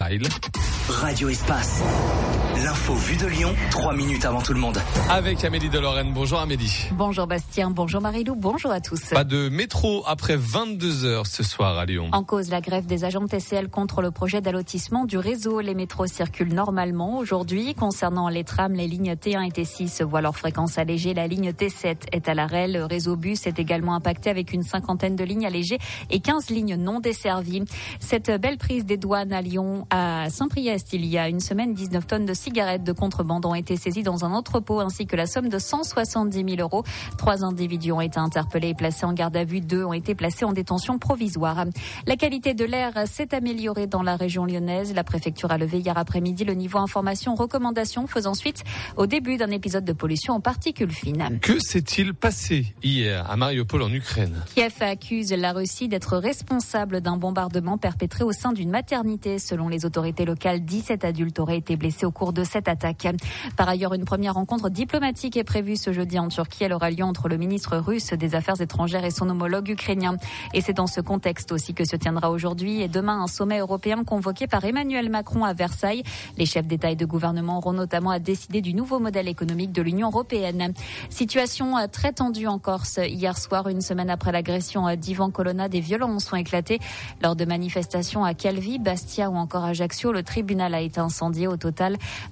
Smile. Radio Espace. L'info vue de Lyon, 3 minutes avant tout le monde. Avec Amélie de Lorraine. Bonjour Amélie. Bonjour Bastien, bonjour Marilou, bonjour à tous. Pas de métro après 22h ce soir à Lyon. En cause, la grève des agents de TCL contre le projet d'allotissement du réseau. Les métros circulent normalement aujourd'hui. Concernant les trams, les lignes T1 et T6 voient leur fréquence allégée. La ligne T7 est à l'arrêt. Le réseau bus est également impacté avec une cinquantaine de lignes allégées et 15 lignes non desservies. Cette belle prise des douanes à Lyon, à Saint-Priest, il y a une semaine, 19 tonnes de cigarettes de contrebande ont été saisies dans un entrepôt ainsi que la somme de 170 000 euros. 3 individus ont été interpellés et placés en garde à vue. 2 ont été placés en détention provisoire. La qualité de l'air s'est améliorée dans la région lyonnaise. La préfecture a levé hier après-midi le niveau information recommandation faisant suite au début d'un épisode de pollution en particules fines. Que s'est-il passé hier à Mariupol en Ukraine? Kiev accuse la Russie d'être responsable d'un bombardement perpétré au sein d'une maternité. Selon les autorités locales, 17 adultes auraient été blessés au cours de cette attaque. Par ailleurs, une première rencontre diplomatique est prévue ce jeudi en Turquie. Elle aura lieu entre le ministre russe des Affaires étrangères et son homologue ukrainien. Et c'est dans ce contexte aussi que se tiendra aujourd'hui et demain un sommet européen convoqué par Emmanuel Macron à Versailles. Les chefs d'État et de gouvernement auront notamment à décider du nouveau modèle économique de l'Union européenne. Situation très tendue en Corse. Hier soir, une semaine après l'agression d'Ivan Colonna, des violences ont éclaté lors de manifestations à Calvi, Bastia ou encore Ajaccio. Le tribunal a été incendié. Au total,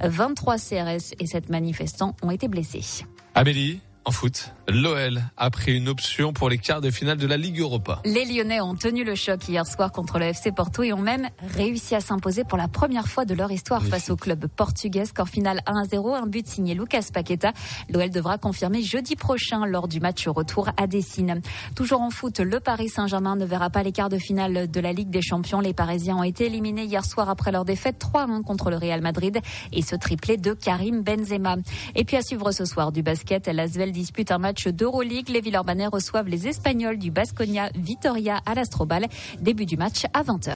23 CRS et 7 manifestants ont été blessés. Amélie, en foot, l'OL a pris une option pour les quarts de finale de la Ligue Europa. Les Lyonnais ont tenu le choc hier soir contre le FC Porto et ont même réussi à s'imposer pour la première fois de leur histoire face au club portugais. Score final 1-0, un but signé Lucas Paqueta. L'OL devra confirmer jeudi prochain lors du match retour à Dessine. Toujours en foot, le Paris Saint-Germain ne verra pas les quarts de finale de la Ligue des Champions. Les Parisiens ont été éliminés hier soir après leur défaite 3-1 contre le Real Madrid et ce triplé de Karim Benzema. Et puis à suivre ce soir du basket, l'Asvel dispute un match d'Euroleague. Les Villeurbanais reçoivent les Espagnols du Baskonia Vitoria à l'Astrobal. Début du match à 20h.